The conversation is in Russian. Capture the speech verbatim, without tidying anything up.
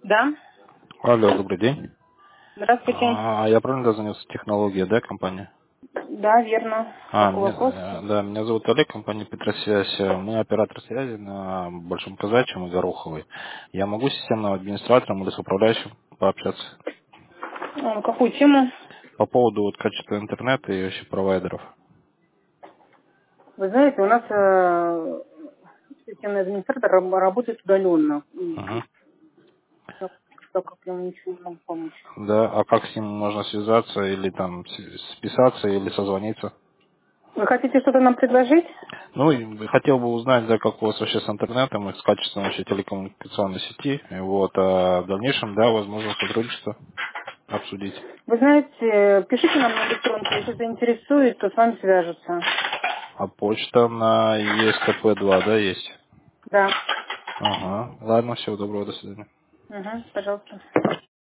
Да. Алло, добрый день. Здравствуйте. А, я правильно дозвонился? Технология, да, компания? Да, верно. А, Какой меня, вопрос? э, да, меня зовут Олег, компания Петросвязь. Э, Мы оператор связи на Большом Казачьем и Гороховой. Я могу с системным администратором или с управляющим пообщаться А, на какую тему? по поводу вот, качества интернета и вообще провайдеров? Вы знаете, у нас э, системный администратор раб- работает удаленно. И Угу. так, так как я ему ничего не могу помочь. Да, а как с ним можно связаться или там с- списаться или созвониться? Вы хотите что-то нам предложить? Ну, и хотел бы узнать, да, как у вас вообще с интернетом и с качеством вообще телекоммуникационной сети. И вот, а в дальнейшем, да, возможно, сотрудничество обсудить. Вы знаете, пишите нам на электронку, если заинтересует, то с вами свяжутся. А почта на е эс тэ пэ два, да, есть? Да. Ага. Ладно, всего доброго, до свидания. Угу, пожалуйста.